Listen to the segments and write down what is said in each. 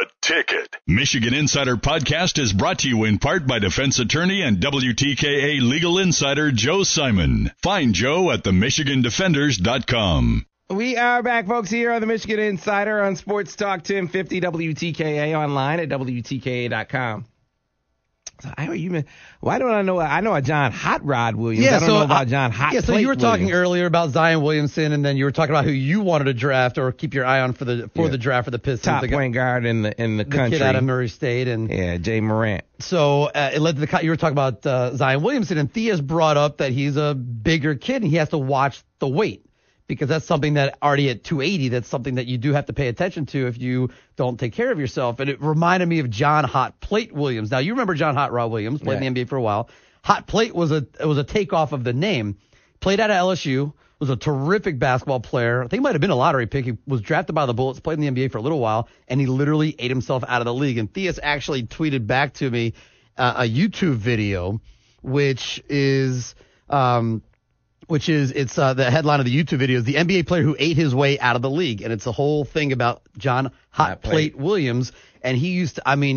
The Ticket. Michigan Insider Podcast is brought to you in part by defense attorney and WTKA legal insider Joe Simon. Find Joe at themichigandefenders.com. We are back, folks, here on the Michigan Insider on Sports Talk 1050 WTKA, online at WTKA.com. So why don't I know? I know a John Hot Rod Williams. I don't know about John Hot. Yeah, so you were talking earlier about Zion Williamson, and then you were talking about who you wanted to draft or keep your eye on for the draft for the Pistons. Top point guard in the country. Kid out of Murray State, and Jay Morant. So it led to you were talking about Zion Williamson, and Thea's brought up that he's a bigger kid and he has to watch the weight. Because that's something that already at 280, that's something that you do have to pay attention to if you don't take care of yourself. And it reminded me of John Hot Plate Williams. Now, you remember John Hot Rod Williams, played in the NBA for a while. Hot Plate was a takeoff of the name. Played out of LSU, was a terrific basketball player. I think he might have been a lottery pick. He was drafted by the Bullets, played in the NBA for a little while, and he literally ate himself out of the league. And Theus actually tweeted back to me a YouTube video, which is the headline of the YouTube video is the NBA player who ate his way out of the league. And it's a whole thing about John Hot Plate Williams. And he was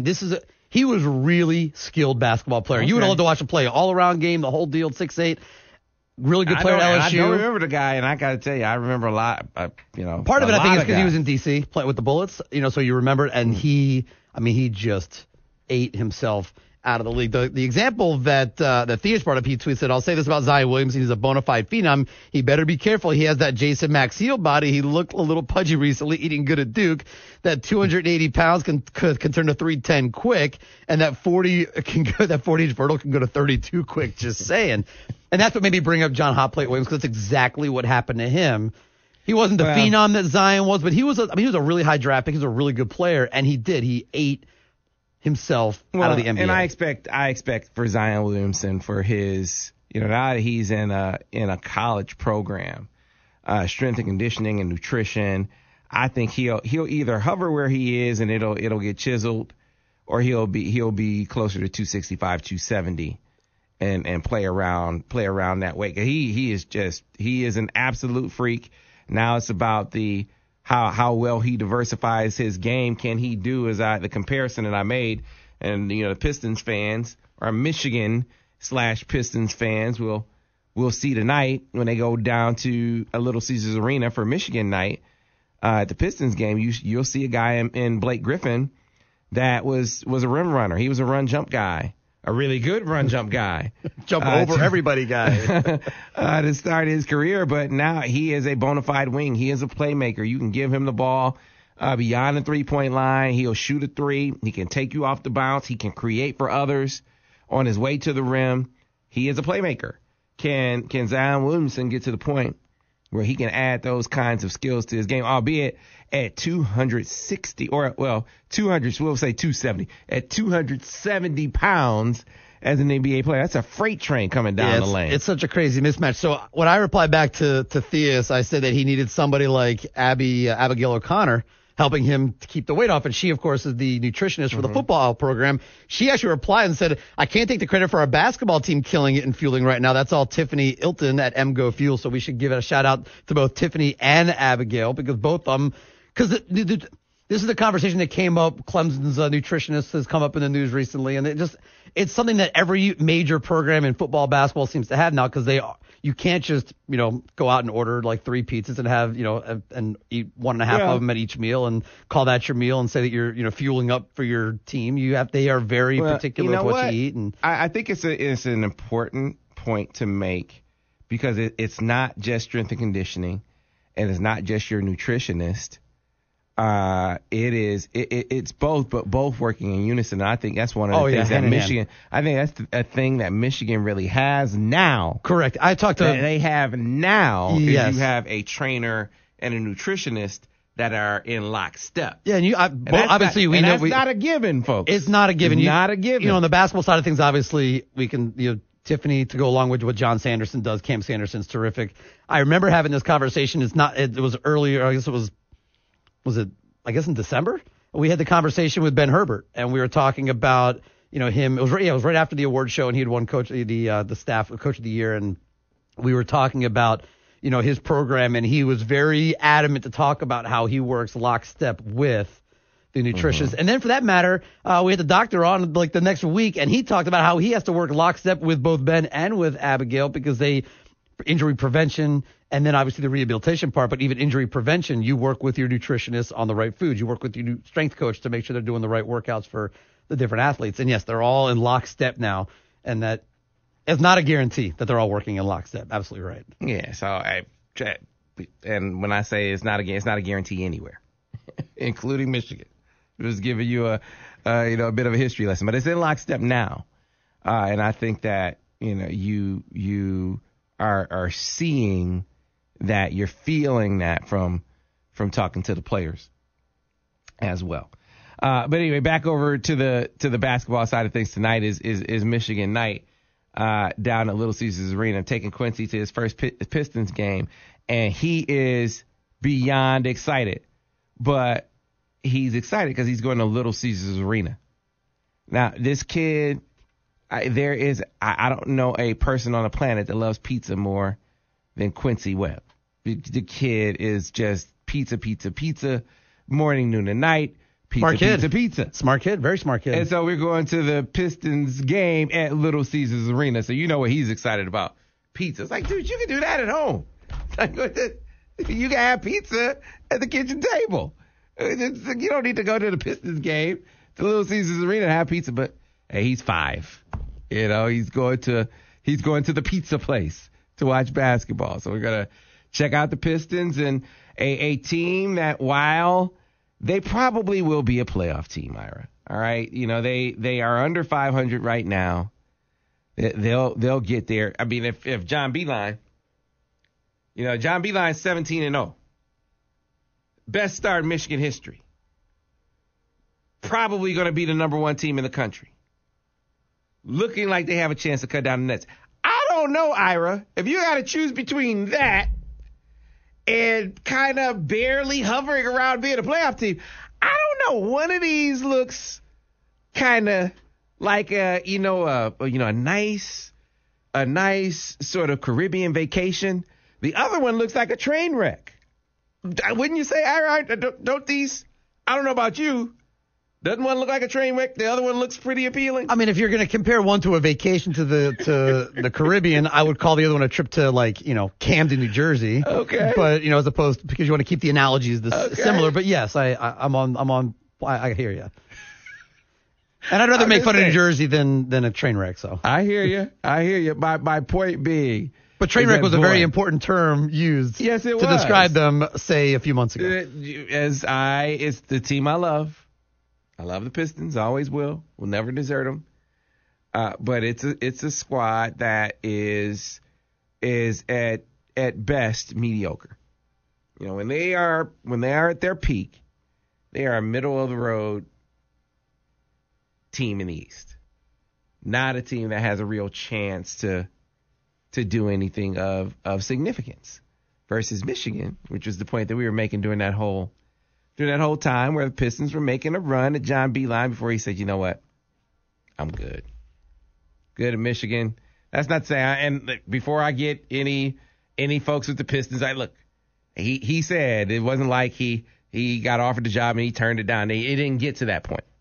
a really skilled basketball player. Okay. You would love to watch him play all around game, the whole deal, 6'8", really good player at LSU. I don't remember the guy, and I got to tell you, I remember a lot, Part of it, I think, is because he was in D.C. playing with the Bullets, so you remember it. And he just ate himself out of the league. The example that Theus brought up, he tweeted, I'll say this about Zion Williamson. He's a bona fide phenom. He better be careful. He has that Jason Maxiell body. He looked a little pudgy recently, eating good at Duke. That 280 pounds can turn to 310 quick, and that 40-inch vertical can go to 32 quick, just saying. And that's what made me bring up John Hot Plate Williams, because that's exactly what happened to him. He wasn't the phenom that Zion was, but he was a really high draft pick. He was a really good player, and he ate himself out of the NBA. And I expect for Zion Williamson, for his, now that he's in a college program, strength and conditioning and nutrition, I think he'll either hover where he is and it'll get chiseled, or he'll be closer to 265, 270 and play around that weight. He is an absolute freak. Now it's about how well he diversifies his game. Can he do the comparison that I made? And, the Pistons fans, or Michigan/Pistons fans, will see tonight when they go down to a Little Caesars Arena for Michigan night at the Pistons game. You'll see a guy in Blake Griffin that was a rim runner. He was a run jump guy. A really good run jump guy. Jump over everybody guy. To start his career, but now he is a bona fide wing. He is a playmaker. You can give him the ball beyond the three-point line. He'll shoot a three. He can take you off the bounce. He can create for others on his way to the rim. He is a playmaker. Can Zion Williamson get to the point where he can add those kinds of skills to his game, albeit at 260 we'll say 270, at 270 pounds as an NBA player? That's a freight train coming down the lane. It's such a crazy mismatch. So when I replied back to Theus, I said that he needed somebody like Abigail O'Connor helping him to keep the weight off. And she, of course, is the nutritionist for the football program. She actually replied and said, I can't take the credit for our basketball team killing it and fueling right now. That's all Tiffany Ilton at MGO Fuel. So we should give it a shout out to both Tiffany and Abigail, because both of them, because this is the conversation that came up. Clemson's nutritionist has come up in the news recently, and it's something that every major program in football, basketball seems to have now, because you can't just, go out and order like 3 pizzas and have, and eat 1.5 of them at each meal and call that your meal and say that you're, fueling up for your team. They are very particular with what you eat. And I think it's an important point to make, because it's not just strength and conditioning, and it's not just your nutritionist. It's both, but both working in unison. And I think that's one of the things that Michigan, I think that's a thing that Michigan really has now. Correct. I talked to they have now. Yes. You have a trainer and a nutritionist that are in lockstep. Yeah, and obviously we know that's not a given, folks. It's not a given. It's not a given. On the basketball side of things, obviously we can, Tiffany, to go along with what John Sanderson does. Cam Sanderson's terrific. I remember having this conversation. It was earlier. I guess it was in December? We had the conversation with Ben Herbert, and we were talking about, him. It was right after the award show, and he had won the staff coach of the year, and we were talking about, his program, and he was very adamant to talk about how he works lockstep with the nutritionist. And then for that matter, we had the doctor on like the next week, and he talked about how he has to work lockstep with both Ben and with Abigail because injury prevention and then obviously the rehabilitation part, but even injury prevention, you work with your nutritionist on the right foods. You work with your strength coach to make sure they're doing the right workouts for the different athletes. And yes, they're all in lockstep now, and that is not a guarantee that they're all working in lockstep. Absolutely right. Yeah, so and when I say it's not a guarantee anywhere, including Michigan. Just giving you a bit of a history lesson, but it's in lockstep now, and I think that you are seeing that, you're feeling that from talking to the players as well. But anyway, back over to the basketball side of things tonight is Michigan night down at Little Caesars Arena, taking Quincy to his first Pistons game, and he is beyond excited, but he's excited because he's going to Little Caesars Arena. Now, this kid, I don't know a person on the planet that loves pizza more than Quincy Webb. The kid is just pizza, morning, noon, and night. Pizza. Smart kid, very smart kid. And so we're going to the Pistons game at Little Caesars Arena. So you know what he's excited about. Pizza. It's like, dude, you can do that at home. You can have pizza at the kitchen table. You don't need to go to the Pistons game, to Little Caesars Arena, and have pizza. But hey, he's 5. He's going to the pizza place to watch basketball. So we're gonna check out the Pistons, and a team that, while they probably will be a playoff team, Ira. All right, they are under 500 right now. They'll get there. I mean, if John Beilein, John Beilein's 17-0. Best start in Michigan history. Probably going to be the number 1 team in the country. Looking like they have a chance to cut down the nets. I don't know, Ira. If you got to choose between that and kind of barely hovering around being a playoff team, I don't know. One of these looks kind of like a nice sort of Caribbean vacation. The other one looks like a train wreck. Wouldn't you say, Ira? Don't these? I don't know about you. Doesn't one look like a train wreck? The other one looks pretty appealing. I mean, if you're going to compare one to a vacation to the Caribbean, I would call the other one a trip to Camden, New Jersey. Okay. But as opposed, because you want to keep the analogies similar. But yes, I'm on. I hear you. And I'd rather make fun of New Jersey than a train wreck. So I hear you. My point being. But train wreck was a very important term used to describe them, say, a few months ago. It's the team I love. I love the Pistons, always will. Will never desert them. But it's a squad that is at best mediocre. When they are at their peak, they are a middle of the road team in the East. Not a team that has a real chance to do anything of significance versus Michigan, which was the point that we were making during that whole time where the Pistons were making a run at John Beilein before he said, you know what, I'm good. Good at Michigan. That's not saying, and before I get any folks with the Pistons, he said it wasn't like he got offered the job and he turned it down. It didn't get to that point.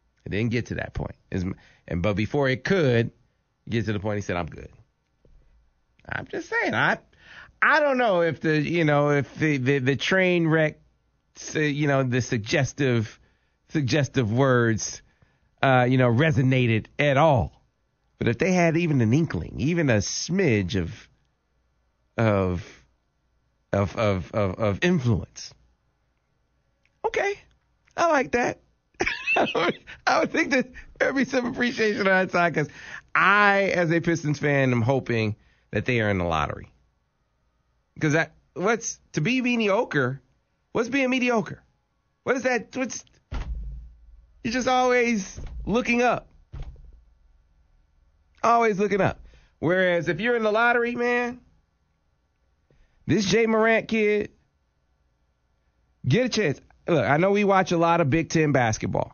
But before it could get to the point, he said, I'm good. I'm just saying, I don't know if the train wreck, the suggestive words, resonated at all. But if they had even an inkling, even a smidge of influence, okay, I like that. I would think that there'd be some appreciation on that side, because I, as a Pistons fan, am hoping that they are in the lottery. Because to be mediocre, what's being mediocre? What is that? You're just always looking up. Always looking up. Whereas if you're in the lottery, man, this Jay Morant kid, get a chance. Look, I know we watch a lot of Big Ten basketball.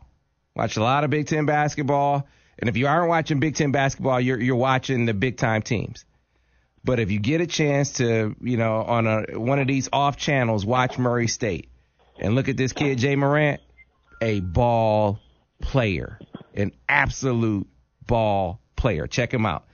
And if you aren't watching Big Ten basketball, you're watching the big time teams. But if you get a chance to, on one of these off channels, watch Murray State and look at this kid, Jay Morant, a ball player, an absolute ball player. Check him out.